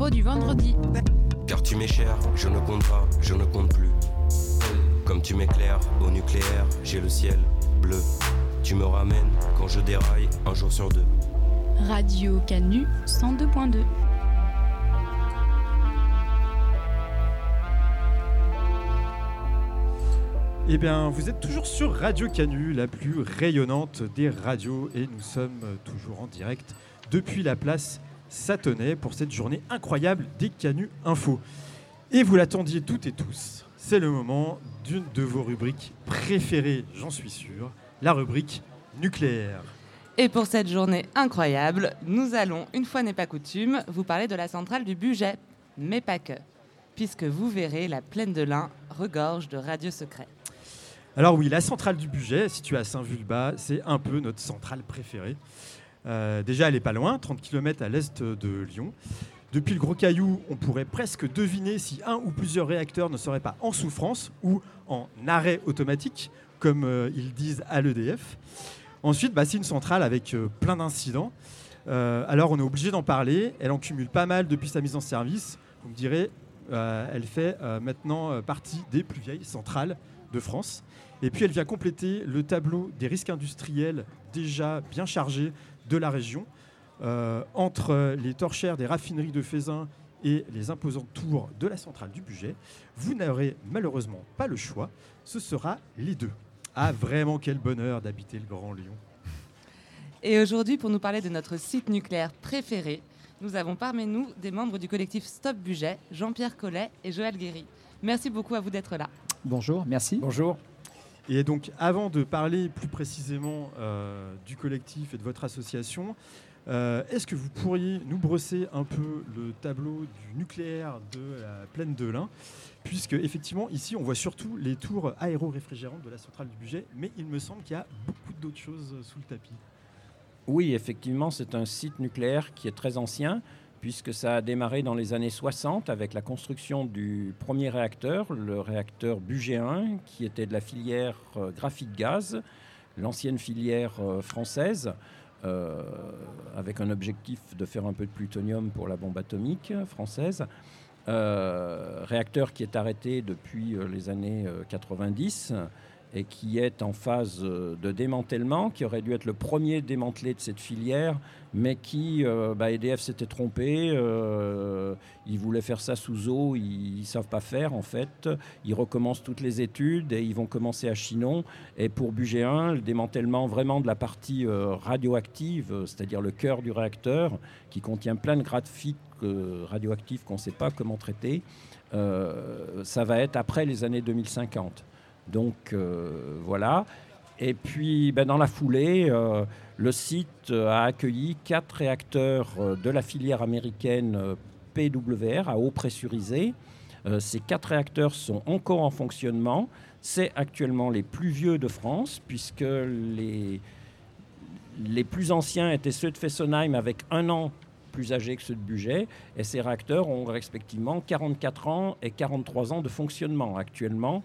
l'info du vendredi. Car tu m'es cher, je ne compte pas, je ne compte plus. Comme tu m'éclaires au nucléaire, j'ai le ciel bleu. Tu me ramènes quand je déraille un jour sur deux. Radio Canu 102.2. Eh bien, vous êtes toujours sur Radio Canu, la plus rayonnante des radios, et nous sommes toujours en direct depuis la place Satonnet pour cette journée incroyable des Canu Info. Et vous l'attendiez toutes et tous, c'est le moment d'une de vos rubriques préférées, j'en suis sûr, la rubrique nucléaire. Et pour cette journée incroyable, nous allons, une fois n'est pas coutume, vous parler de la centrale du Bugey, mais pas que, puisque vous verrez, la plaine de l'Ain regorge de radios secrets. Alors oui, la centrale du Bugey, située à Saint-Vulbas, c'est un peu notre centrale préférée. Déjà, elle n'est pas loin, 30 km à l'est de Lyon. Depuis le Gros Caillou, on pourrait presque deviner si un ou plusieurs réacteurs ne seraient pas en souffrance ou en arrêt automatique, comme ils disent à l'EDF. Ensuite, c'est une centrale avec plein d'incidents. Alors, on est obligé d'en parler. Elle en cumule pas mal depuis sa mise en service. Vous me direz, elle fait maintenant partie des plus vieilles centrales de France. Et puis, elle vient compléter le tableau des risques industriels déjà bien chargés de la région. Entre les torchères des raffineries de Feyzin et les imposantes tours de la centrale du Bugey, vous n'aurez malheureusement pas le choix. Ce sera les deux. Ah, vraiment, quel bonheur d'habiter le Grand Lyon. Et aujourd'hui, pour nous parler de notre site nucléaire préféré, nous avons parmi nous des membres du collectif Stop Bugey, Jean-Pierre Collet et Joël Guéry. Merci beaucoup à vous d'être là. Bonjour, merci. Bonjour. Et donc, avant de parler plus précisément du collectif et de votre association, est-ce que vous pourriez nous brosser un peu le tableau du nucléaire de la plaine de l'Ain, puisque effectivement ici on voit surtout les tours aéro-réfrigérantes de la centrale du Bugey, mais il me semble qu'il y a beaucoup d'autres choses sous le tapis. Oui, effectivement, c'est un site nucléaire qui est très ancien, puisque ça a démarré dans les années 60 avec la construction du premier réacteur, le réacteur Bugey 1, qui était de la filière graphite-gaz, l'ancienne filière française, avec un objectif de faire un peu de plutonium pour la bombe atomique française. Réacteur qui est arrêté depuis les années 90 et qui est en phase de démantèlement, qui aurait dû être le premier démantelé de cette filière, mais qui, EDF s'était trompé, ils voulaient faire ça sous eau, ils ne savent pas faire en fait, ils recommencent toutes les études et ils vont commencer à Chinon. Et pour Bugey 1, le démantèlement vraiment de la partie radioactive, c'est-à-dire le cœur du réacteur, qui contient plein de graphites radioactifs qu'on ne sait pas comment traiter, ça va être après les années 2050. Donc voilà. Et puis dans la foulée, le site a accueilli 4 réacteurs de la filière américaine PWR à eau pressurisée. Ces 4 réacteurs sont encore en fonctionnement. C'est actuellement les plus vieux de France, puisque les plus anciens étaient ceux de Fessenheim avec 1 an plus âgés que ceux de Bugey. Et ces réacteurs ont respectivement 44 ans et 43 ans de fonctionnement actuellement.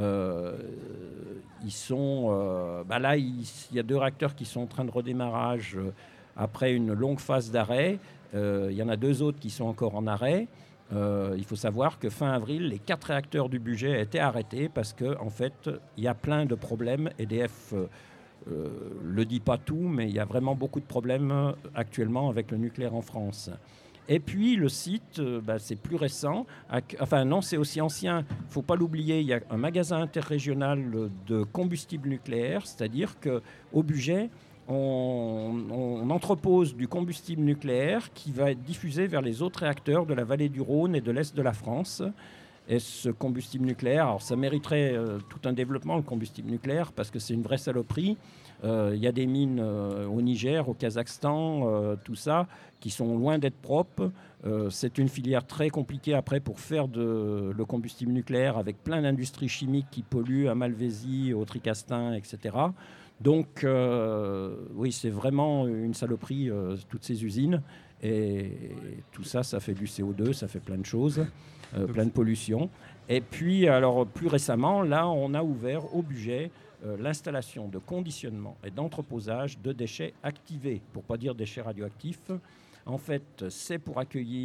Ils sont là, il y a 2 réacteurs qui sont en train de redémarrage après une longue phase d'arrêt. Il y en a 2 autres qui sont encore en arrêt. Il faut savoir que fin avril, les 4 réacteurs du Bugey étaient arrêtés parce que en fait, il y a plein de problèmes. EDF le dit pas tout, mais il y a vraiment beaucoup de problèmes actuellement avec le nucléaire en France. Et puis le site, c'est plus récent. Enfin non, c'est aussi ancien. Il ne faut pas l'oublier, il y a un magasin interrégional de combustible nucléaire, c'est-à-dire qu'au Bugey, on entrepose du combustible nucléaire qui va être diffusé vers les autres réacteurs de la vallée du Rhône et de l'Est de la France. Et ce combustible nucléaire, alors ça mériterait tout un développement, le combustible nucléaire, parce que c'est une vraie saloperie. Il y a des mines au Niger, au Kazakhstan, tout ça, qui sont loin d'être propres. C'est une filière très compliquée après pour faire le combustible nucléaire, avec plein d'industries chimiques qui polluent à Malvézy, au Tricastin, etc. Donc, oui, c'est vraiment une saloperie, toutes ces usines. Et tout ça, ça fait du CO2, ça fait plein de choses, plein de pollution. Et puis, alors, plus récemment, là, on a ouvert au Bugey l'installation de conditionnement et d'entreposage de déchets activés, pour ne pas dire déchets radioactifs. En fait, c'est pour accueillir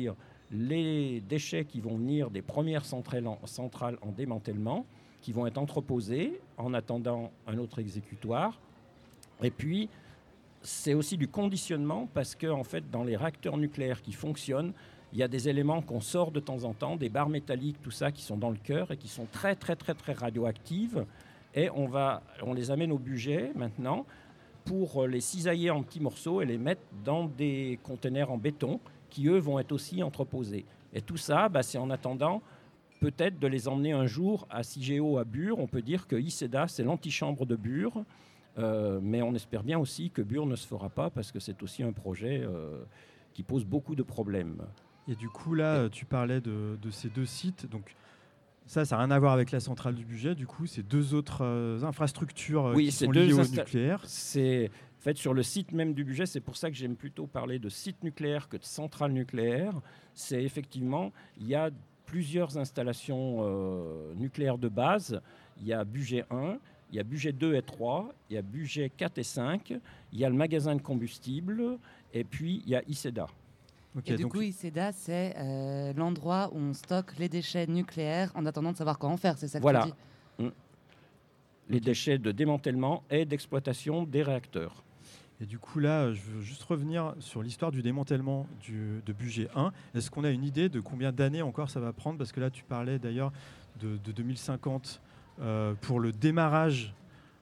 les déchets qui vont venir des premières centrales en démantèlement, qui vont être entreposés en attendant un autre exécutoire. Et puis, c'est aussi du conditionnement parce que, en fait, dans les réacteurs nucléaires qui fonctionnent, il y a des éléments qu'on sort de temps en temps, des barres métalliques, tout ça, qui sont dans le cœur et qui sont très, très, très, très radioactives. Et on les amène au budget maintenant pour les cisailler en petits morceaux et les mettre dans des conteneurs en béton qui, eux, vont être aussi entreposés. Et tout ça, c'est en attendant peut-être de les emmener un jour à CIGEO à Bure. On peut dire que ICEDA, c'est l'antichambre de Bure. Mais on espère bien aussi que Bure ne se fera pas parce que c'est aussi un projet qui pose beaucoup de problèmes. Et du coup, là, tu parlais de ces 2 sites. Donc, ça n'a rien à voir avec la centrale du budget. Du coup, c'est 2 autres infrastructures qui sont liées au nucléaire. C'est, en fait, sur le site même du budget, c'est pour ça que j'aime plutôt parler de site nucléaire que de centrale nucléaire. C'est effectivement, il y a plusieurs installations nucléaires de base. Il y a budget 1. Il y a budget 2 et 3, il y a budget 4 et 5, il y a le magasin de combustible, et puis il y a ICEDA. Okay, et du coup, ICEDA, c'est l'endroit où on stocke les déchets nucléaires en attendant de savoir quoi en faire, c'est ça que tu dis ? Les déchets de démantèlement et d'exploitation des réacteurs. Et du coup, là, je veux juste revenir sur l'histoire du démantèlement de budget 1. Est-ce qu'on a une idée de combien d'années encore ça va prendre ? Parce que là, tu parlais d'ailleurs de 2050 pour le démarrage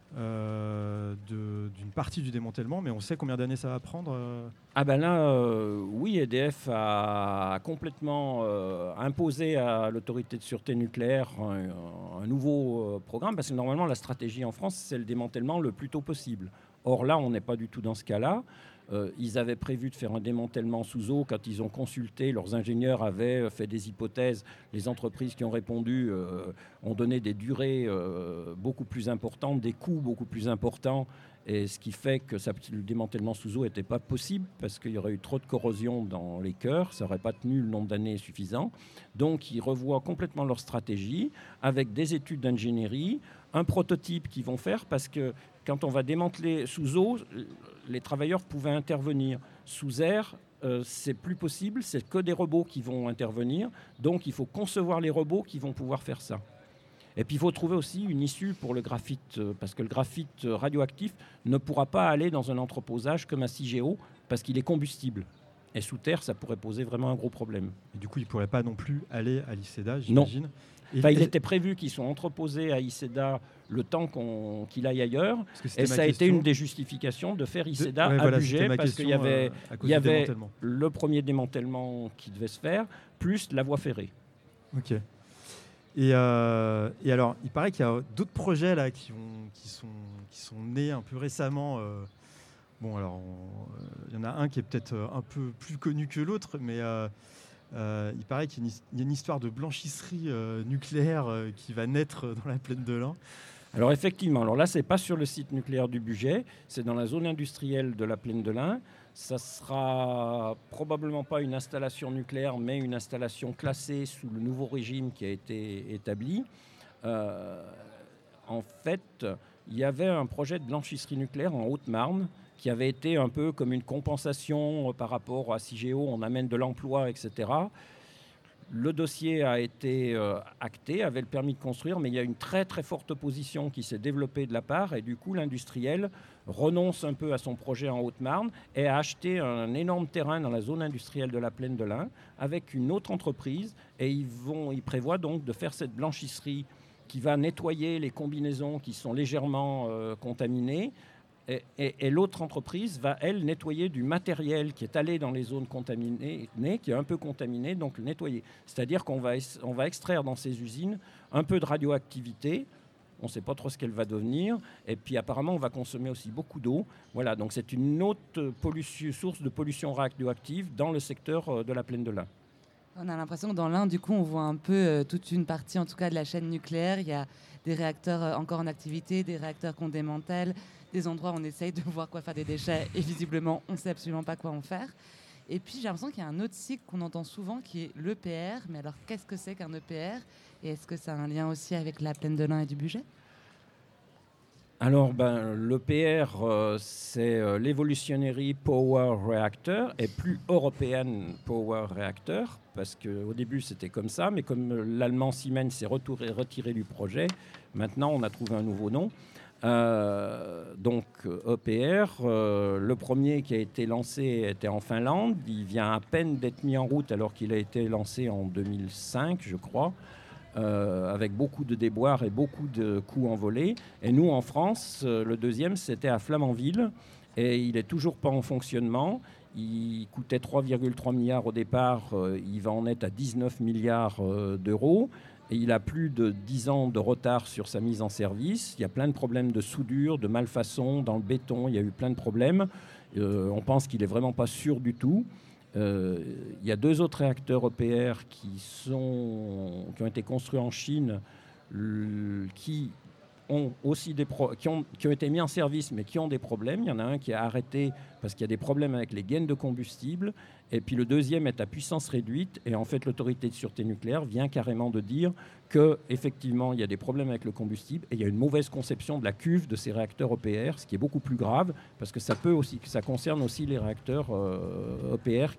d'une partie du démantèlement, mais on sait combien d'années ça va prendre oui, EDF a complètement imposé à l'autorité de sûreté nucléaire un nouveau programme, parce que normalement la stratégie en France, c'est le démantèlement le plus tôt possible. Or là, on n'est pas du tout dans ce cas-là. Ils avaient prévu de faire un démantèlement sous eau quand ils ont consulté, leurs ingénieurs avaient fait des hypothèses. Les entreprises qui ont répondu ont donné des durées beaucoup plus importantes, des coûts beaucoup plus importants, et ce qui fait que le démantèlement sous eau n'était pas possible parce qu'il y aurait eu trop de corrosion dans les cœurs, ça n'aurait pas tenu le nombre d'années suffisant. Donc ils revoient complètement leur stratégie avec des études d'ingénierie, un prototype qu'ils vont faire parce que quand on va démanteler sous eau, les travailleurs pouvaient intervenir. Sous air, c'est plus possible, c'est que des robots qui vont intervenir. Donc il faut concevoir les robots qui vont pouvoir faire ça. Et puis il faut trouver aussi une issue pour le graphite, parce que le graphite radioactif ne pourra pas aller dans un entreposage comme à CIGEO, parce qu'il est combustible. Et sous terre, ça pourrait poser vraiment un gros problème. Et du coup, il ne pourrait pas non plus aller à l'ICEDA, j'imagine. Non. Il était prévu qu'ils soient entreposés à ICEDA le temps qu'il aille ailleurs. Et ça a été une des justifications de faire ICEDA à budget, parce qu'il y avait le premier démantèlement qui devait se faire, plus la voie ferrée. Ok. Et alors, il paraît qu'il y a d'autres projets là, qui sont nés un peu récemment. Bon, alors, il y en a un qui est peut-être un peu plus connu que l'autre, mais il paraît qu'il y a une histoire de blanchisserie nucléaire qui va naître dans la plaine de l'Ain. Alors effectivement, alors là, c'est pas sur le site nucléaire du budget, c'est dans la zone industrielle de la plaine de l'Ain. Ça sera probablement pas une installation nucléaire, mais une installation classée sous le nouveau régime qui a été établi. En fait, il y avait un projet de blanchisserie nucléaire en Haute-Marne qui avait été un peu comme une compensation par rapport à CIGEO, on amène de l'emploi, etc. Le dossier a été acté, avait le permis de construire, mais il y a une très très forte opposition qui s'est développée de la part, et du coup l'industriel renonce un peu à son projet en Haute-Marne et a acheté un énorme terrain dans la zone industrielle de la plaine de l'Ain avec une autre entreprise, et ils prévoient donc de faire cette blanchisserie qui va nettoyer les combinaisons qui sont légèrement contaminées. Et l'autre entreprise va, elle, nettoyer du matériel qui est allé dans les zones contaminées, qui est un peu contaminé, donc le nettoyer. C'est-à-dire qu'on va extraire dans ces usines un peu de radioactivité. On ne sait pas trop ce qu'elle va devenir. Et puis apparemment, on va consommer aussi beaucoup d'eau. Voilà, donc c'est une autre source de pollution radioactive dans le secteur de la plaine de l'Ain. On a l'impression que dans l'Ain, du coup, on voit un peu toute une partie, en tout cas, de la chaîne nucléaire. Il y a des réacteurs encore en activité, des réacteurs qu'on démantèle, des endroits où on essaye de voir quoi faire des déchets et visiblement, on ne sait absolument pas quoi en faire. Et puis, j'ai l'impression qu'il y a un autre cycle qu'on entend souvent qui est l'EPR. Mais alors, qu'est-ce que c'est qu'un EPR ? Et est-ce que ça a un lien aussi avec la plaine de l'Ain et du budget ? Alors, l'EPR, c'est l'Evolutionary Power Reactor et plus European Power Reactor, parce qu'au début, c'était comme ça, mais comme l'allemand Siemens s'est retiré du projet, maintenant, on a trouvé un nouveau nom. Donc, EPR, le premier qui a été lancé était en Finlande. Il vient à peine d'être mis en route alors qu'il a été lancé en 2005, je crois. Avec beaucoup de déboires et beaucoup de coûts envolés. Et nous, en France, le deuxième, c'était à Flamanville. Et il n'est toujours pas en fonctionnement. Il coûtait 3,3 milliards au départ. Il va en être à 19 milliards d'euros. Et il a plus de 10 ans de retard sur sa mise en service. Il y a plein de problèmes de soudure, de malfaçon. Dans le béton, il y a eu plein de problèmes. On pense qu'il n'est vraiment pas sûr du tout. Il y a 2 autres réacteurs EPR qui ont été construits en Chine, qui ont aussi qui ont été mis en service, mais qui ont des problèmes. Il y en a un qui a arrêté parce qu'il y a des problèmes avec les gaines de combustible. Et puis le deuxième est à puissance réduite. Et en fait, l'autorité de sûreté nucléaire vient carrément de dire qu'effectivement, il y a des problèmes avec le combustible et il y a une mauvaise conception de la cuve de ces réacteurs EPR, ce qui est beaucoup plus grave, parce que ça concerne aussi les réacteurs EPR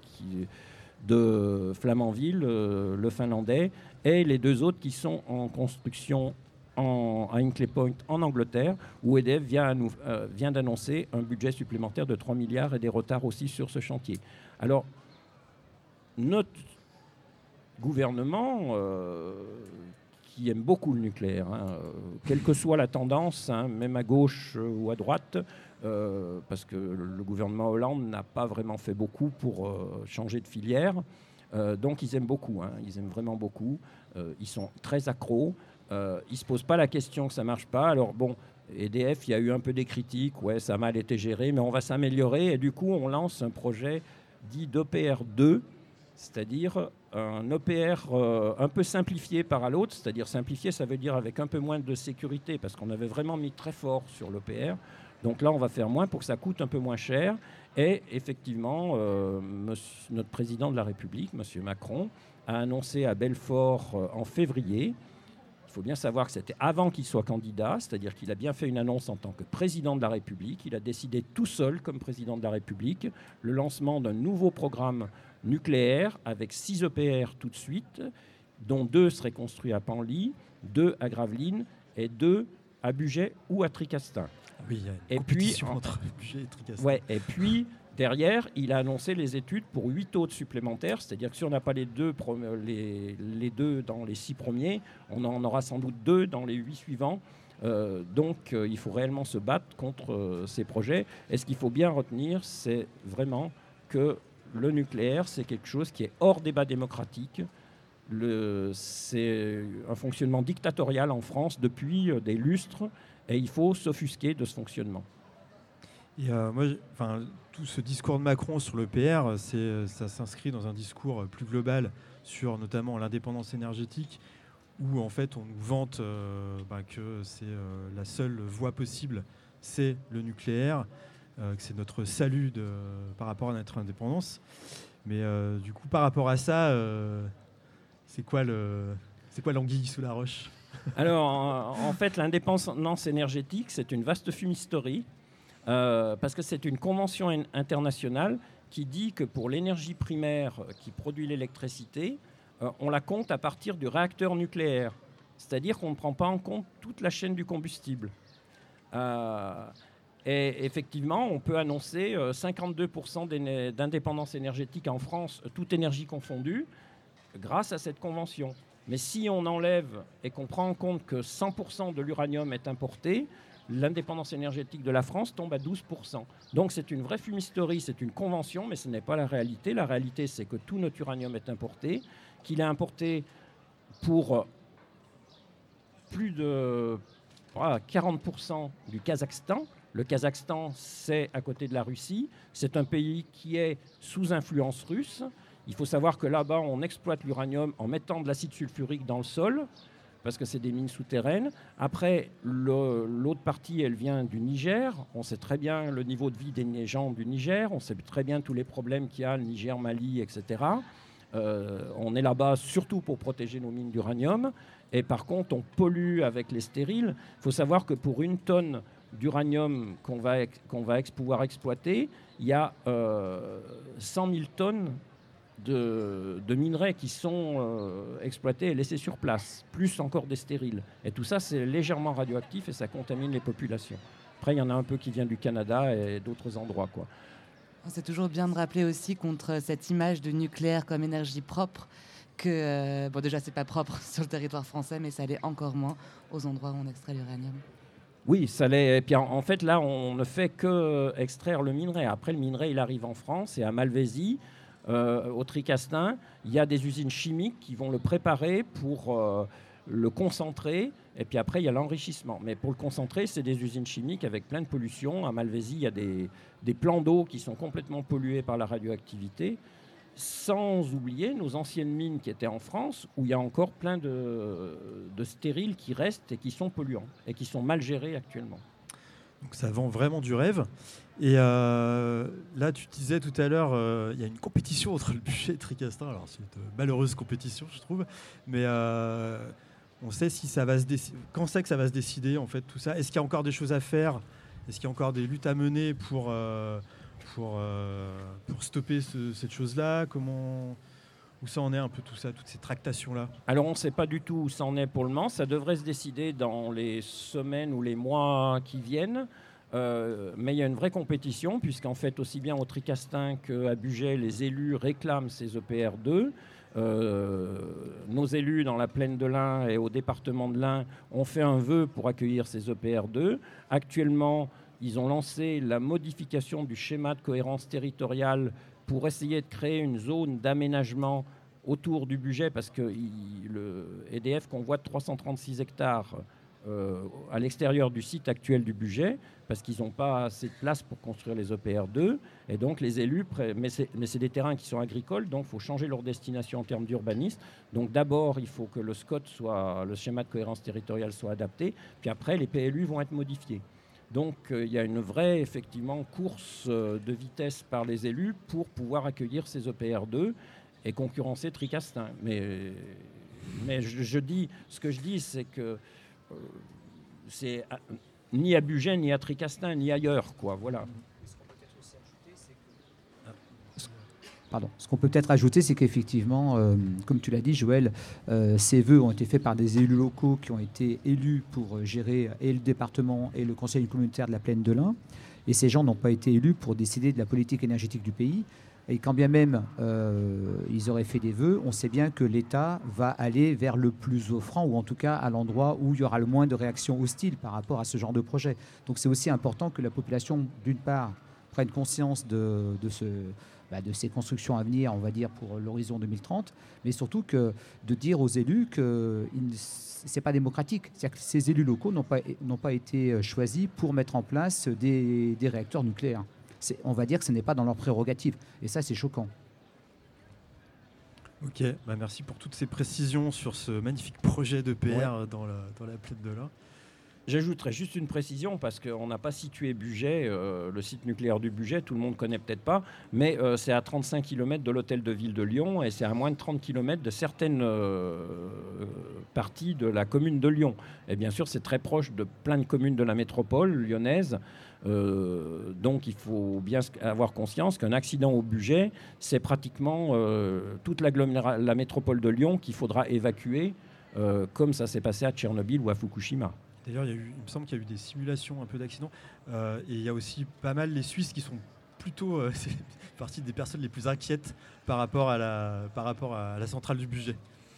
de Flamanville, le finlandais, et les 2 autres qui sont en construction à Hinkley Point en Angleterre, où EDF vient d'annoncer un budget supplémentaire de 3 milliards et des retards aussi sur ce chantier. Alors, notre gouvernement, qui aime beaucoup le nucléaire, quelle que soit la tendance, même à gauche ou à droite, parce que le gouvernement Hollande n'a pas vraiment fait beaucoup pour changer de filière, donc ils aiment beaucoup, ils aiment vraiment beaucoup, ils sont très accros. Ils ne se posent pas la question que ça ne marche pas. Alors bon, EDF, il y a eu un peu des critiques, ouais, ça a mal été géré, mais on va s'améliorer. Et du coup, on lance un projet dit d'EPR 2, c'est-à-dire un EPR un peu simplifié par l'autre. C'est-à-dire simplifié, ça veut dire avec un peu moins de sécurité, parce qu'on avait vraiment mis très fort sur l'EPR. Donc là, on va faire moins pour que ça coûte un peu moins cher. Et effectivement, notre président de la République, M. Macron, a annoncé à Belfort en février. Il faut bien savoir que c'était avant qu'il soit candidat, c'est-à-dire qu'il a bien fait une annonce en tant que président de la République. Il a décidé tout seul, comme président de la République, le lancement d'un nouveau programme nucléaire avec 6 EPR tout de suite, dont 2 seraient construits à Penly, 2 à Gravelines et 2 à Bugey ou à Tricastin. Oui, il y a une compétition entre Bugey et Tricastin. Ouais, et puis, derrière, il a annoncé les études pour 8 autres supplémentaires, c'est-à-dire que si on n'a pas les deux dans les 6 premiers, on en aura sans doute 2 dans les 8 suivants. Donc, il faut réellement se battre contre ces projets. Et ce qu'il faut bien retenir, c'est vraiment que le nucléaire, c'est quelque chose qui est hors débat démocratique. C'est un fonctionnement dictatorial en France depuis des lustres, et il faut s'offusquer de ce fonctionnement. Et tout ce discours de Macron sur l'EPR, ça s'inscrit dans un discours plus global sur notamment l'indépendance énergétique, où en fait on nous vante que c'est la seule voie possible, c'est le nucléaire, que c'est notre salut par rapport à notre indépendance. Mais du coup, par rapport à ça, c'est quoi l'anguille sous la roche ? Alors, en fait, l'indépendance énergétique, c'est une vaste fumisterie. Parce que c'est une convention internationale qui dit que pour l'énergie primaire qui produit l'électricité, on la compte à partir du réacteur nucléaire. C'est-à-dire qu'on ne prend pas en compte toute la chaîne du combustible. Et effectivement, on peut annoncer 52% d'indépendance énergétique en France, toute énergie confondue, grâce à cette convention. Mais si on enlève et qu'on prend en compte que 100% de l'uranium est importé, l'indépendance énergétique de la France tombe à 12%. Donc c'est une vraie fumisterie, c'est une convention, mais ce n'est pas la réalité. La réalité, c'est que tout notre uranium est importé, qu'il est importé pour plus de 40% du Kazakhstan. Le Kazakhstan, c'est à côté de la Russie. C'est un pays qui est sous influence russe. Il faut savoir que là-bas, on exploite l'uranium en mettant de l'acide sulfurique dans le sol, parce que c'est des mines souterraines. Après, l'autre partie, elle vient du Niger. On sait très bien le niveau de vie des gens du Niger. On sait très bien tous les problèmes qu'il y a, le Niger, Mali, etc. On est là-bas surtout pour protéger nos mines d'uranium. Et par contre, on pollue avec les stériles. Il faut savoir que pour 1 tonne d'uranium qu'on va pouvoir exploiter, il y a 100 000 tonnes de minerais qui sont exploités et laissés sur place, plus encore des stériles. Et tout ça, c'est légèrement radioactif et ça contamine les populations. Après, il y en a un peu qui vient du Canada et d'autres endroits, quoi. C'est toujours bien de rappeler aussi contre cette image de nucléaire comme énergie propre que, déjà, c'est pas propre sur le territoire français, mais ça l'est encore moins aux endroits où on extrait l'uranium. Oui, ça l'est. Et puis en fait, là, on ne fait que extraire le minerai. Après, le minerai, il arrive en France et à Malvézy, au Tricastin, il y a des usines chimiques qui vont le préparer pour le concentrer. Et puis après, il y a l'enrichissement. Mais pour le concentrer, c'est des usines chimiques avec plein de pollution. À Malvézy, il y a des plans d'eau qui sont complètement pollués par la radioactivité. Sans oublier nos anciennes mines qui étaient en France, où il y a encore plein de stériles qui restent et qui sont polluants et qui sont mal gérés actuellement. Donc ça vend vraiment du rêve. Et là, tu disais tout à l'heure, il y a une compétition entre le Bugey et Tricastin. Alors c'est une malheureuse compétition, je trouve. Mais on sait si ça va quand c'est que ça va se décider, en fait, tout ça. Est-ce qu'il y a encore des choses à faire? Est-ce qu'il y a encore des luttes à mener pour stopper cette chose-là? Où ça en est un peu tout ça, toutes ces tractations-là? Alors on ne sait pas du tout où ça en est pour le moment. Ça devrait se décider dans les semaines ou les mois qui viennent. Mais il y a une vraie compétition, puisqu'en fait, aussi bien au Tricastin qu'à Bugey, les élus réclament ces EPR2. Nos élus dans la plaine de l'Ain et au département de l'Ain ont fait un vœu pour accueillir ces EPR2. Actuellement, ils ont lancé la modification du schéma de cohérence territoriale pour essayer de créer une zone d'aménagement autour du Bugey, parce que le EDF convoite 336 hectares à l'extérieur du site actuel du Bugey, parce qu'ils n'ont pas assez de place pour construire les EPR2. Et donc les élus, mais c'est des terrains qui sont agricoles, donc il faut changer leur destination en termes d'urbanisme. Donc d'abord, il faut que le SCOT, le schéma de cohérence territoriale, soit adapté, puis après, les PLU vont être modifiés. Donc il y a une vraie, effectivement, course de vitesse par les élus pour pouvoir accueillir ces EPR2 et concurrencer Tricastin. Mais ce que je dis, c'est que c'est ni à Bugey, ni à Tricastin, ni ailleurs, quoi. Voilà. Ce qu'on peut peut-être ajouter, c'est qu'effectivement, comme tu l'as dit, Joël, ces vœux ont été faits par des élus locaux qui ont été élus pour gérer et le département et le conseil communautaire de la plaine de l'Ain. Et ces gens n'ont pas été élus pour décider de la politique énergétique du pays. Et quand bien même ils auraient fait des vœux, on sait bien que l'État va aller vers le plus offrant, ou en tout cas à l'endroit où il y aura le moins de réactions hostiles par rapport à ce genre de projet. Donc c'est aussi important que la population, d'une part, prenne conscience de ces constructions à venir, on va dire, pour l'horizon 2030, mais surtout de dire aux élus que ce n'est pas démocratique. C'est-à-dire que ces élus locaux n'ont pas été choisis pour mettre en place des réacteurs nucléaires. On va dire que ce n'est pas dans leurs prérogatives. Et ça, c'est choquant. Ok, merci pour toutes ces précisions sur ce magnifique projet d'EPR dans la plaine de l'Ain. J'ajouterais juste une précision, parce qu'on n'a pas situé Bugey, le site nucléaire du Bugey, tout le monde ne connaît peut-être pas, mais c'est à 35 km de l'hôtel de ville de Lyon et c'est à moins de 30 km de certaines parties de la commune de Lyon. Et bien sûr, c'est très proche de plein de communes de la métropole lyonnaise. Donc il faut bien avoir conscience qu'un accident au Bugey, c'est pratiquement toute la métropole de Lyon qu'il faudra évacuer, comme ça s'est passé à Tchernobyl ou à Fukushima. D'ailleurs, il me semble qu'il y a eu des simulations un peu d'accidents. Et il y a aussi pas mal les Suisses qui sont plutôt c'est partie des personnes les plus inquiètes par rapport à la centrale du Bugey.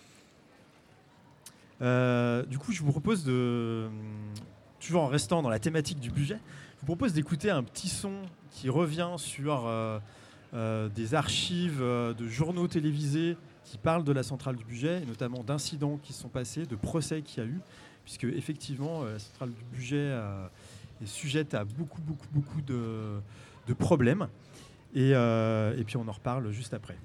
Du coup, je vous propose toujours en restant dans la thématique du Bugey, je vous propose d'écouter un petit son qui revient sur des archives de journaux télévisés qui parlent de la centrale du Bugey, et notamment d'incidents qui se sont passés, de procès qu'il y a eu, puisque effectivement la centrale du Bugey est sujette à beaucoup de problèmes. Et puis on en reparle juste après.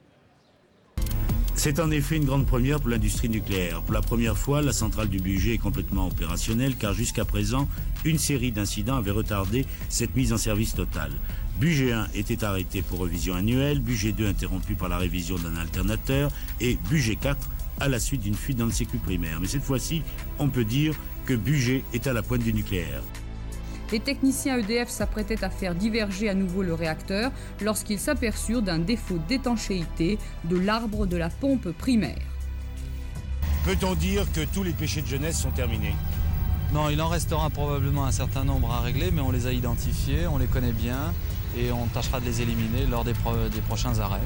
C'est en effet une grande première pour l'industrie nucléaire. Pour la première fois, la centrale du Bugey est complètement opérationnelle, car jusqu'à présent, une série d'incidents avait retardé cette mise en service totale. Bugey 1 était arrêté pour révision annuelle, Bugey 2 interrompu par la révision d'un alternateur et Bugey 4 à la suite d'une fuite dans le circuit primaire. Mais cette fois-ci, on peut dire que Bugey est à la pointe du nucléaire. les techniciens EDF s'apprêtaient à faire diverger à nouveau le réacteur lorsqu'ils s'aperçurent d'un défaut d'étanchéité de l'arbre de la pompe primaire. Peut-on dire que tous les péchés de jeunesse sont terminés ? Non, il en restera probablement un certain nombre à régler, mais on les a identifiés, on les connaît bien et on tâchera de les éliminer lors des prochains arrêts.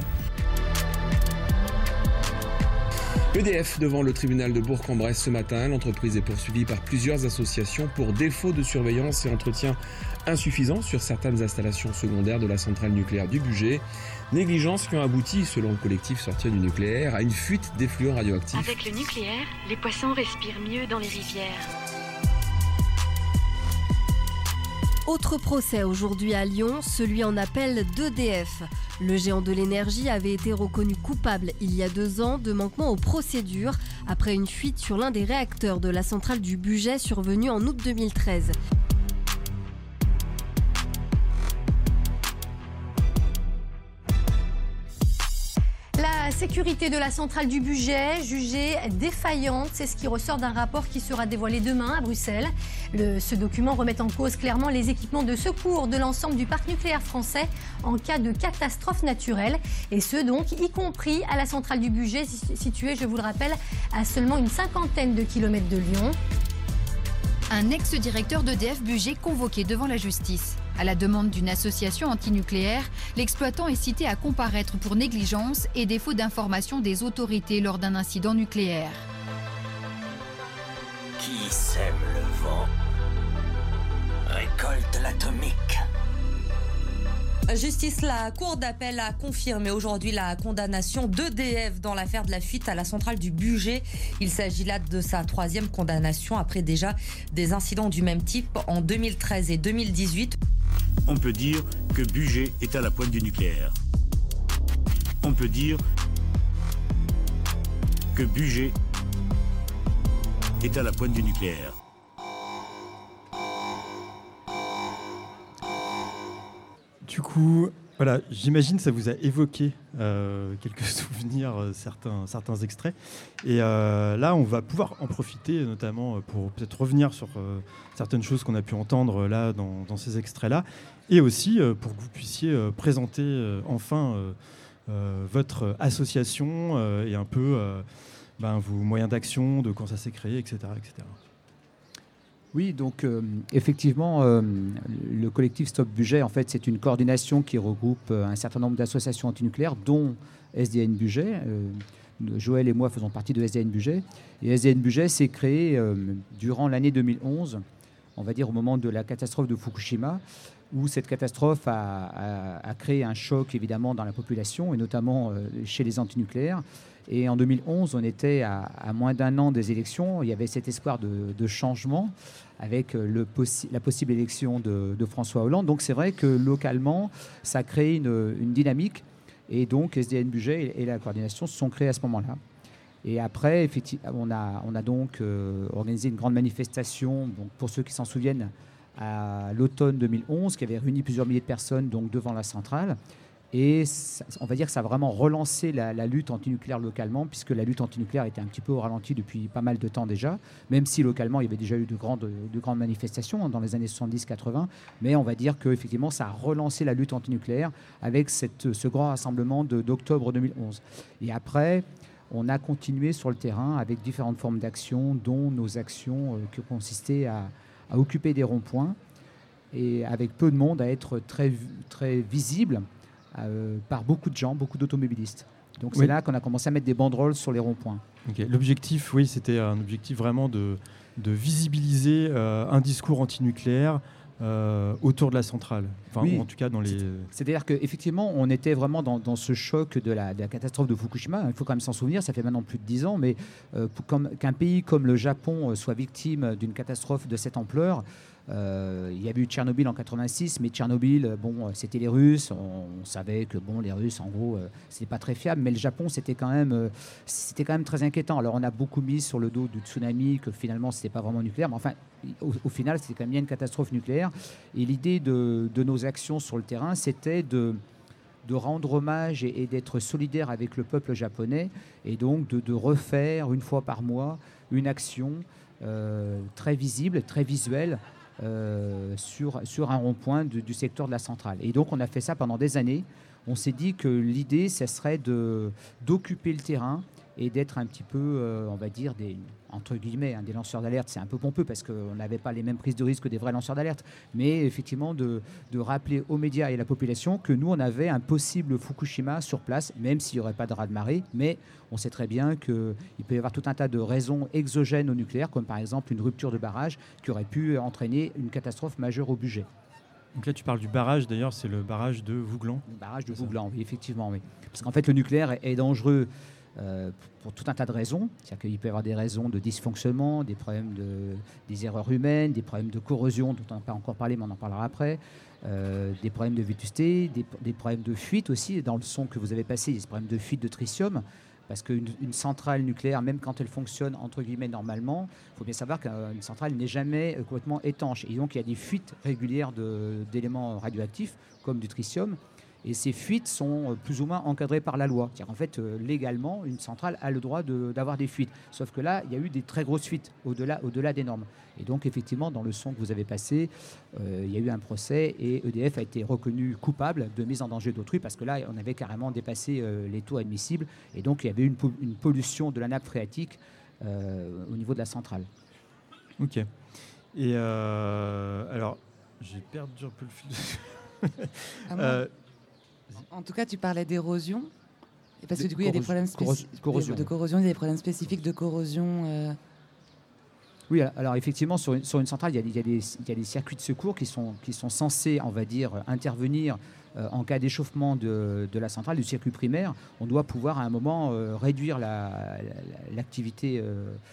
EDF devant le tribunal de Bourg-en-Bresse ce matin. L'entreprise est poursuivie par plusieurs associations pour défaut de surveillance et entretien insuffisant sur certaines installations secondaires de la centrale nucléaire du Bugey. Négligences qui ont abouti, selon le collectif Sortir du nucléaire, à une fuite d'effluents radioactifs. Avec le nucléaire, les poissons respirent mieux dans les rivières. Autre procès aujourd'hui à Lyon, celui en appel d'EDF. Le géant de l'énergie avait été reconnu coupable il y a 2 ans de manquement aux procédures après une fuite sur l'un des réacteurs de la centrale du Bugey survenue en août 2013. La sécurité de la centrale du Bugey, jugée défaillante, c'est ce qui ressort d'un rapport qui sera dévoilé demain à Bruxelles. Ce document remet en cause clairement les équipements de secours de l'ensemble du parc nucléaire français en cas de catastrophe naturelle. Et ce donc, y compris à la centrale du Bugey, située, je vous le rappelle, à seulement une 50aine de kilomètres de Lyon. Un ex-directeur d'EDF Bugey convoqué devant la justice. À la demande d'une association antinucléaire, l'exploitant est cité à comparaître pour négligence et défaut d'information des autorités lors d'un incident nucléaire. Qui sème le vent récolte l'atomique. Justice, la Cour d'appel a confirmé aujourd'hui la condamnation d'EDF dans l'affaire de la fuite à la centrale du Bugey. Il s'agit là de sa 3e condamnation après déjà des incidents du même type en 2013 et 2018. On peut dire que Bugey est à la pointe du nucléaire. On peut dire que Bugey est à la pointe du nucléaire. Du coup, voilà, j'imagine que ça vous a évoqué quelques souvenirs, certains extraits. Et là, on va pouvoir en profiter, notamment pour peut-être revenir sur certaines choses qu'on a pu entendre là dans ces extraits-là. Et aussi pour que vous puissiez présenter enfin votre association et un peu vos moyens d'action, de quand ça s'est créé, etc. etc. Oui, donc effectivement, le collectif Stop Bugey, en fait, c'est une coordination qui regroupe un certain nombre d'associations antinucléaires, dont SDN Bugey. Joël et moi faisons partie de SDN Bugey. Et SDN Bugey s'est créé durant l'année 2011, on va dire au moment de la catastrophe de Fukushima, où cette catastrophe a créé un choc, évidemment, dans la population, et notamment chez les antinucléaires. Et en 2011, on était à moins d'1 an des élections. Il y avait cet espoir de changement avec la possible élection de François Hollande. Donc c'est vrai que localement, ça a créé une dynamique. Et donc SDN Bugey et la coordination se sont créés à ce moment-là. Et après, effectivement, on a donc organisé une grande manifestation, donc pour ceux qui s'en souviennent, à l'automne 2011, qui avait réuni plusieurs milliers de personnes donc, devant la centrale. Et on va dire que ça a vraiment relancé la lutte antinucléaire localement, puisque la lutte antinucléaire était un petit peu au ralenti depuis pas mal de temps déjà, même si localement il y avait déjà eu de grandes manifestations dans les années 70-80. Mais on va dire qu'effectivement ça a relancé la lutte antinucléaire avec ce grand rassemblement d'octobre 2011. Et après, on a continué sur le terrain avec différentes formes d'action, dont nos actions qui consistaient à occuper des ronds-points et avec peu de monde, à être très, très visible par beaucoup de gens, beaucoup d'automobilistes. Donc c'est là qu'on a commencé à mettre des banderoles sur les ronds-points. Okay. L'objectif, oui, c'était un objectif vraiment de visibiliser un discours antinucléaire autour de la centrale. Enfin, oui. En tout cas, dans les... C'est-à-dire qu'effectivement, on était vraiment dans ce choc de la catastrophe de Fukushima. Il faut quand même s'en souvenir, ça fait maintenant plus de 10 ans, mais qu'un pays comme le Japon soit victime d'une catastrophe de cette ampleur, il y avait eu Tchernobyl en 86, mais Tchernobyl, c'était les Russes. On savait que les Russes, en gros, c'était pas très fiable. Mais le Japon, c'était quand même très inquiétant. Alors, on a beaucoup mis sur le dos du tsunami que finalement, c'était pas vraiment nucléaire. Mais enfin, au final, c'était quand même bien une catastrophe nucléaire. Et l'idée de nos actions sur le terrain, c'était de rendre hommage et d'être solidaire avec le peuple japonais, et donc de refaire une fois par mois une action très visible, très visuelle, sur un rond-point du secteur de la centrale. Et donc on a fait ça pendant des années. On s'est dit que l'idée, ce serait d'occuper le terrain et d'être un petit peu, on va dire, entre guillemets, des lanceurs d'alerte. C'est un peu pompeux parce qu'on n'avait pas les mêmes prises de risque que des vrais lanceurs d'alerte. Mais effectivement, de rappeler aux médias et à la population que nous, on avait un possible Fukushima sur place, même s'il n'y aurait pas de raz-de-marée. Mais on sait très bien qu'il peut y avoir tout un tas de raisons exogènes au nucléaire, comme par exemple une rupture de barrage qui aurait pu entraîner une catastrophe majeure au budget. Donc là, tu parles du barrage, d'ailleurs, c'est le barrage de Vouglan. Le barrage de Vouglan, oui, effectivement. Oui. Parce qu'en fait, le nucléaire est dangereux pour tout un tas de raisons. C'est-à-dire qu'il peut y avoir des raisons de dysfonctionnement, des problèmes des erreurs humaines, des problèmes de corrosion, dont on n'a pas encore parlé, mais on en parlera après, des problèmes de vétusté, des problèmes de fuite aussi. Dans le son que vous avez passé, il y a des problèmes de fuite de tritium. Parce qu'une centrale nucléaire, même quand elle fonctionne entre guillemets normalement, il faut bien savoir qu'une centrale n'est jamais complètement étanche. Et donc il y a des fuites régulières d'éléments radioactifs, comme du tritium. Et ces fuites sont plus ou moins encadrées par la loi. C'est-à-dire, en fait, légalement, une centrale a le droit d'avoir des fuites. Sauf que là, il y a eu des très grosses fuites au-delà des normes. Et donc, effectivement, dans le son que vous avez passé, il y a eu un procès et EDF a été reconnu coupable de mise en danger d'autrui parce que là, on avait carrément dépassé les taux admissibles. Et donc, il y avait une pollution de la nappe phréatique au niveau de la centrale. Ok. Et alors, j'ai perdu un peu le fil. En tout cas, tu parlais d'érosion. Parce que du coup, il y a des problèmes de corrosion, il y a des problèmes spécifiques de corrosion. Oui, alors effectivement, sur une centrale, il y a des circuits de secours qui sont censés, on va dire, intervenir en cas d'échauffement de la centrale, du circuit primaire. On doit pouvoir à un moment réduire l'activité,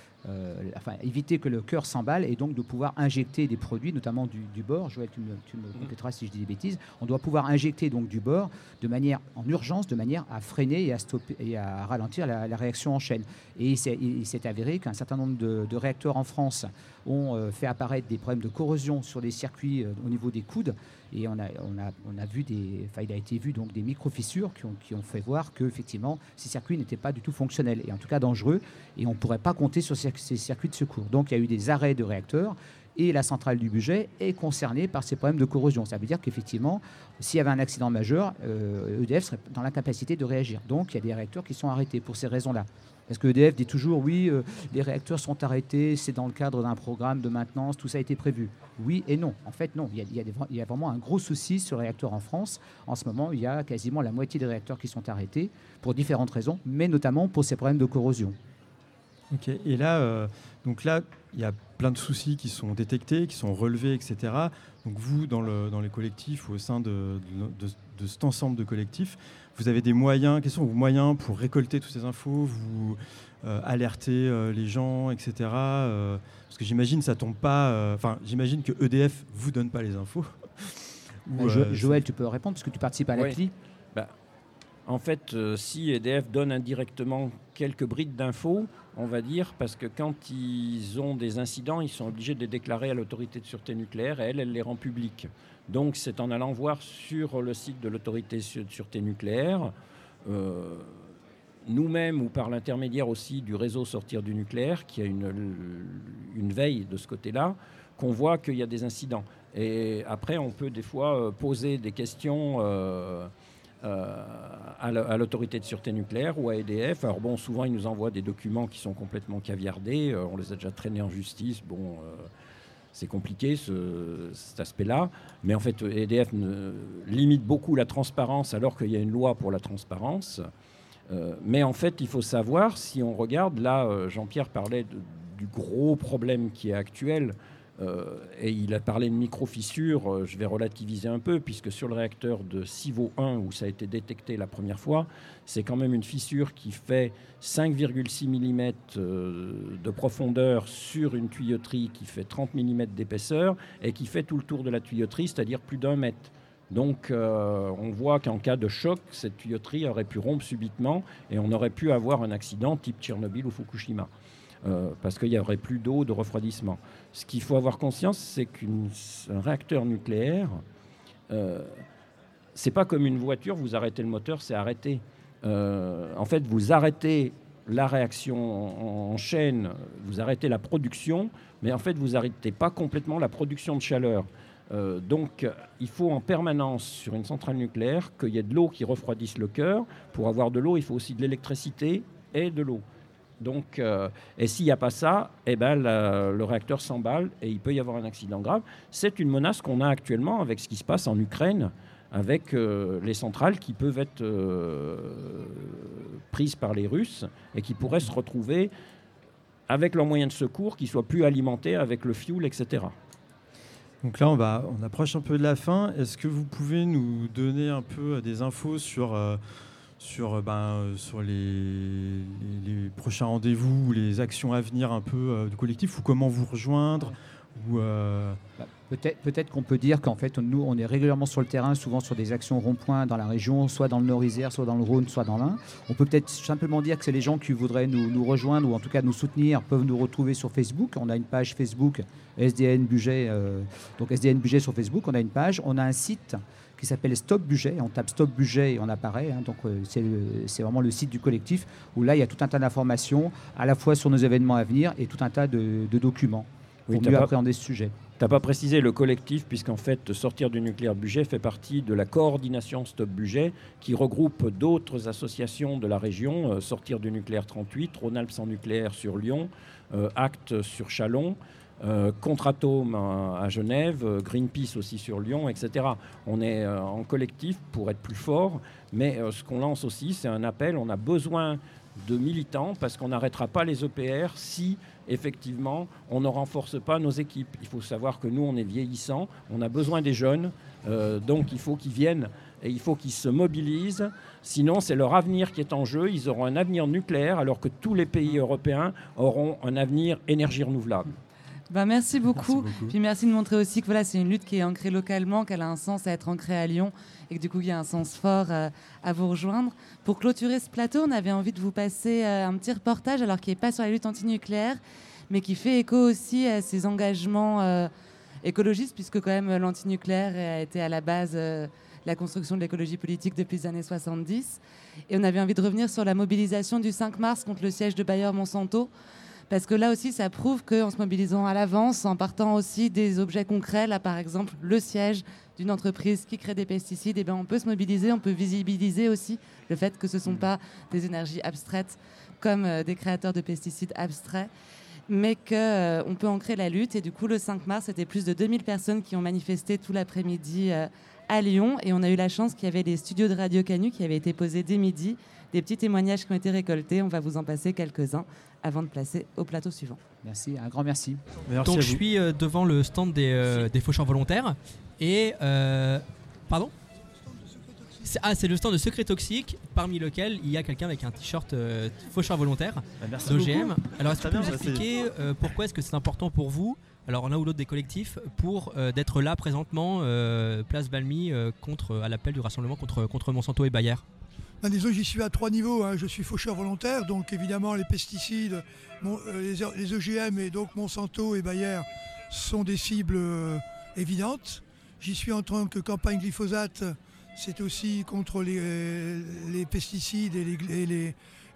éviter que le cœur s'emballe et donc de pouvoir injecter des produits, notamment du bore. Joël, tu me compléteras si je dis des bêtises. On doit pouvoir injecter donc du bore en urgence, de manière à freiner et à stopper et à ralentir la réaction en chaîne. Et il s'est avéré qu'un certain nombre de réacteurs en France ont fait apparaître des problèmes de corrosion sur des circuits au niveau des coudes. Et on a vu il a été vu donc des micro-fissures qui ont fait voir que effectivement ces circuits n'étaient pas du tout fonctionnels et en tout cas dangereux et on ne pourrait pas compter sur ces circuits de secours. Donc il y a eu des arrêts de réacteurs et la centrale du budget est concernée par ces problèmes de corrosion. Ça veut dire qu'effectivement, s'il y avait un accident majeur, EDF serait dans l'incapacité de réagir. Donc il y a des réacteurs qui sont arrêtés pour ces raisons-là. Parce que EDF dit toujours, oui, les réacteurs sont arrêtés, c'est dans le cadre d'un programme de maintenance, tout ça a été prévu. Oui et non. En fait, non. Il y a vraiment un gros souci sur les réacteurs en France. En ce moment, il y a quasiment la moitié des réacteurs qui sont arrêtés pour différentes raisons, mais notamment pour ces problèmes de corrosion. Ok. Et là, il y a plein de soucis qui sont détectés, qui sont relevés, etc. Donc vous, dans les collectifs ou au sein de cet ensemble de collectifs, vous avez des moyens. Quels sont vos moyens pour récolter toutes ces infos, vous alerter les gens, etc. Parce que j'imagine ça tombe pas. J'imagine que EDF vous donne pas les infos. Joël, tu peux répondre parce que tu participes à la CLI. En fait, si EDF donne indirectement quelques brides d'infos, on va dire, parce que quand ils ont des incidents, ils sont obligés de les déclarer à l'autorité de sûreté nucléaire et elle les rend publics. Donc c'est en allant voir sur le site de l'autorité de sûreté nucléaire, nous-mêmes ou par l'intermédiaire aussi du réseau Sortir du nucléaire, qui a une veille de ce côté-là, qu'on voit qu'il y a des incidents. Et après, on peut des fois poser des questions à l'autorité de sûreté nucléaire ou à EDF. Alors bon, souvent ils nous envoient des documents qui sont complètement caviardés, on les a déjà traînés en justice, c'est compliqué cet aspect-là, mais en fait EDF limite beaucoup la transparence alors qu'il y a une loi pour la transparence, mais en fait il faut savoir, si on regarde, là Jean-Pierre parlait du gros problème qui est actuel, et il a parlé de micro-fissures, je vais relativiser un peu, puisque sur le réacteur de Civaux 1, où ça a été détecté la première fois, c'est quand même une fissure qui fait 5,6 mm de profondeur sur une tuyauterie qui fait 30 mm d'épaisseur, et qui fait tout le tour de la tuyauterie, c'est-à-dire plus d'1 mètre. Donc on voit qu'en cas de choc, cette tuyauterie aurait pu rompre subitement, et on aurait pu avoir un accident type Tchernobyl ou Fukushima. Parce qu'il n'y aurait plus d'eau, de refroidissement. Ce qu'il faut avoir conscience, c'est qu'un réacteur nucléaire, c'est pas comme une voiture, vous arrêtez le moteur, c'est arrêté. En fait, vous arrêtez la réaction en chaîne, vous arrêtez la production, mais en fait, vous n'arrêtez pas complètement la production de chaleur. Donc, il faut en permanence, sur une centrale nucléaire, qu'il y ait de l'eau qui refroidisse le cœur. Pour avoir de l'eau, il faut aussi de l'électricité et de l'eau. Donc, et s'il n'y a pas ça, le réacteur s'emballe et il peut y avoir un accident grave. C'est une menace qu'on a actuellement avec ce qui se passe en Ukraine, avec les centrales qui peuvent être prises par les Russes et qui pourraient se retrouver avec leurs moyens de secours qui ne soient plus alimentés avec le fioul, etc. Donc là, on approche un peu de la fin. Est-ce que vous pouvez nous donner un peu des infos sur les prochains rendez-vous ou les actions à venir un peu du collectif, ou comment vous rejoindre Peut-être qu'on peut dire qu'en fait, nous, on est régulièrement sur le terrain, souvent sur des actions rond-point dans la région, soit dans le Nord-Isère, soit dans le Rhône, soit dans l'Ain. On peut peut-être simplement dire que c'est les gens qui voudraient nous rejoindre ou en tout cas nous soutenir peuvent nous retrouver sur Facebook. On a une page Facebook SDN Budget, donc SDN Budget sur Facebook. On a une page, on a un site qui s'appelle Stop Budget. On tape Stop Budget et on apparaît. Donc c'est vraiment le site du collectif où là il y a tout un tas d'informations à la fois sur nos événements à venir et tout un tas de documents pour mieux appréhender ce sujet. Tu n'as pas précisé le collectif, puisqu'en fait, Sortir du nucléaire budget fait partie de la coordination Stop Budget, qui regroupe d'autres associations de la région, Sortir du nucléaire 38, Rhône-Alpes sans nucléaire sur Lyon, Acte sur Châlons, Contre-Atome à Genève, Greenpeace aussi sur Lyon, etc. On est en collectif pour être plus fort, mais ce qu'on lance aussi, c'est un appel. On a besoin de militants parce qu'on n'arrêtera pas les EPR si effectivement on ne renforce pas nos équipes. Il faut savoir que nous on est vieillissants, on a besoin des jeunes, donc il faut qu'ils viennent et il faut qu'ils se mobilisent, sinon c'est leur avenir qui est en jeu. Ils auront un avenir nucléaire alors que tous les pays européens auront un avenir énergie renouvelable. Merci beaucoup. Puis merci de montrer aussi que voilà, c'est une lutte qui est ancrée localement, qu'elle a un sens à être ancrée à Lyon et que du coup il y a un sens fort à vous rejoindre. Pour clôturer ce plateau, on avait envie de vous passer un petit reportage, alors qui n'est pas sur la lutte antinucléaire, mais qui fait écho aussi à ces engagements écologistes, puisque quand même l'antinucléaire a été à la base la construction de l'écologie politique depuis les années 70. Et on avait envie de revenir sur la mobilisation du 5 mars contre le siège de Bayer-Monsanto. Parce que là aussi, ça prouve qu'en se mobilisant à l'avance, en partant aussi des objets concrets, là par exemple le siège d'une entreprise qui crée des pesticides, on peut se mobiliser, on peut visibiliser aussi le fait que ce ne sont pas des énergies abstraites comme des créateurs de pesticides abstraits, mais qu'on peut ancrer la lutte. Et du coup, le 5 mars, c'était plus de 2000 personnes qui ont manifesté tout l'après-midi à Lyon. Et on a eu la chance qu'il y avait les studios de Radio Canu qui avaient été posés dès midi, des petits témoignages qui ont été récoltés. On va vous en passer quelques-uns avant de placer au plateau suivant. Merci, un grand merci. Donc je suis devant le stand des faucheurs volontaires et pardon. C'est le stand de Secret Toxique, parmi lequel il y a quelqu'un avec un t-shirt faucheur volontaire d'OGM. Alors est-ce que vous pouvez nous expliquer pourquoi est-ce que c'est important pour vous, alors l'un ou l'autre des collectifs, pour d'être là présentement place Valmy à l'appel du rassemblement contre Monsanto et Bayer? Disons, j'y suis à 3 niveaux. Je suis faucheur volontaire, donc évidemment les pesticides, les OGM et donc Monsanto et Bayer sont des cibles évidentes. J'y suis en tant que campagne glyphosate, c'est aussi contre les pesticides et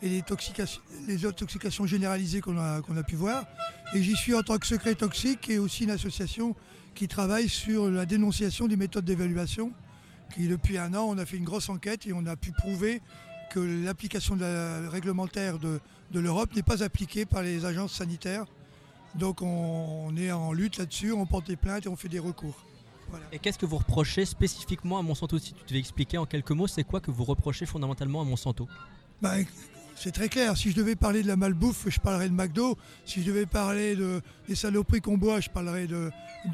les intoxications généralisées qu'on a pu voir. Et j'y suis en tant que Secret Toxique, qui est aussi une association qui travaille sur la dénonciation des méthodes d'évaluation. Qui, depuis 1 an, on a fait une grosse enquête et on a pu prouver que l'application réglementaire de l'Europe n'est pas appliquée par les agences sanitaires. Donc on est en lutte là-dessus, on porte des plaintes et on fait des recours. Voilà. Et qu'est-ce que vous reprochez spécifiquement à Monsanto? Si tu devais expliquer en quelques mots, c'est quoi que vous reprochez fondamentalement à Monsanto? C'est très clair. Si je devais parler de la malbouffe, je parlerais de McDo. Si je devais parler des saloperies qu'on boit, je parlerais de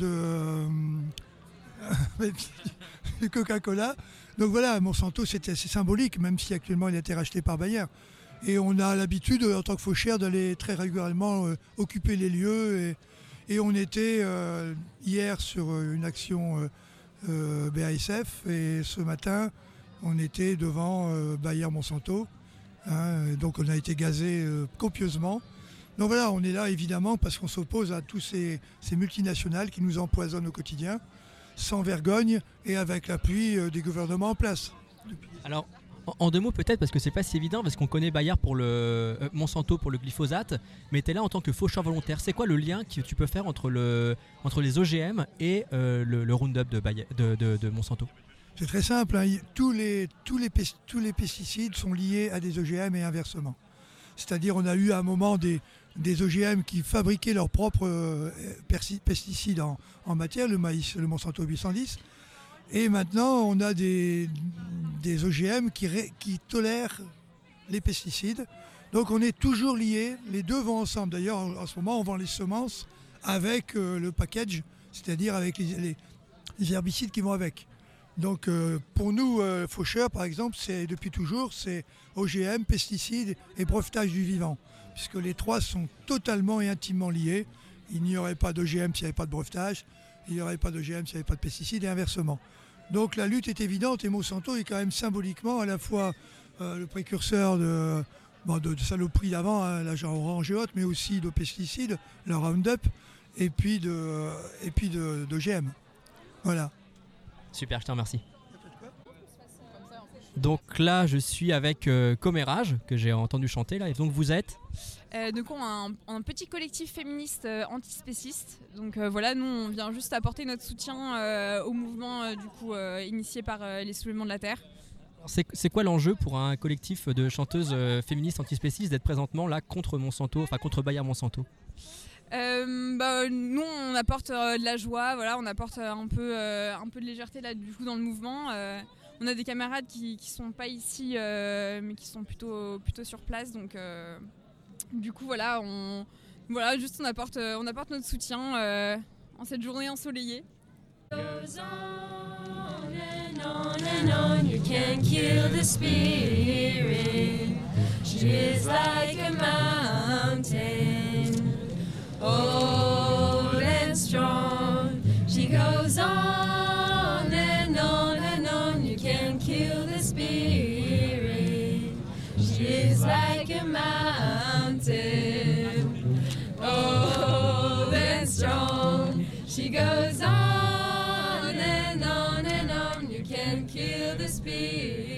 Coca-Cola. Donc voilà, Monsanto, c'est assez symbolique, même si actuellement il a été racheté par Bayer. Et on a l'habitude, en tant que faucheur, d'aller très régulièrement occuper les lieux. Et on était hier sur une action BASF, et ce matin, on était devant Bayer-Monsanto. Donc on a été gazé copieusement. Donc voilà, on est là évidemment parce qu'on s'oppose à tous ces multinationales qui nous empoisonnent au quotidien, sans vergogne et avec l'appui des gouvernements en place. Alors, En 2 mots peut-être, parce que c'est pas si évident, parce qu'on connaît Bayer pour le Monsanto pour le glyphosate, mais tu es là en tant que faucheur volontaire. C'est quoi le lien que tu peux faire entre les OGM et le Roundup de Monsanto? C'est très simple, hein. Tous les pesticides sont liés à des OGM et inversement. C'est-à-dire on a eu à un moment des OGM qui fabriquaient leurs propres pesticides en matière, le maïs, le Monsanto 810. Et maintenant, on a des OGM qui tolèrent les pesticides. Donc on est toujours liés, les deux vont ensemble. D'ailleurs, en ce moment, on vend les semences avec le package, c'est-à-dire avec les herbicides qui vont avec. Donc pour nous, faucheurs, par exemple, depuis toujours, c'est OGM, pesticides et brevetage du vivant. Puisque les trois sont totalement et intimement liés. Il n'y aurait pas d'OGM s'il n'y avait pas de brevetage, il n'y aurait pas d'OGM s'il n'y avait pas de pesticides et inversement. Donc la lutte est évidente et Monsanto est quand même symboliquement à la fois le précurseur de saloperies d'avant, hein, la genre orange et haute, mais aussi de pesticides, le Roundup, et puis d'OGM. Voilà. Super, je te remercie. Donc là, je suis avec Commérage, que j'ai entendu chanter là, et donc vous êtes Donc on a un petit collectif féministe antispéciste. Donc voilà, nous on vient juste apporter notre soutien au mouvement initié par les soulèvements de la Terre. C'est quoi l'enjeu pour un collectif de chanteuses féministes antispécistes d'être présentement là contre Monsanto, enfin contre Bayer Monsanto? Nous on apporte de la joie, voilà, on apporte un peu de légèreté là du coup dans le mouvement. On a des camarades qui sont pas ici mais qui sont plutôt sur place, donc du coup voilà, on apporte notre soutien en cette journée ensoleillée. You can kill the spirit. She is like a mountain, old and strong. She goes on and on and on. You can kill the spirit. She is like a mountain, old and strong. She goes on and on and on. You can kill the spirit.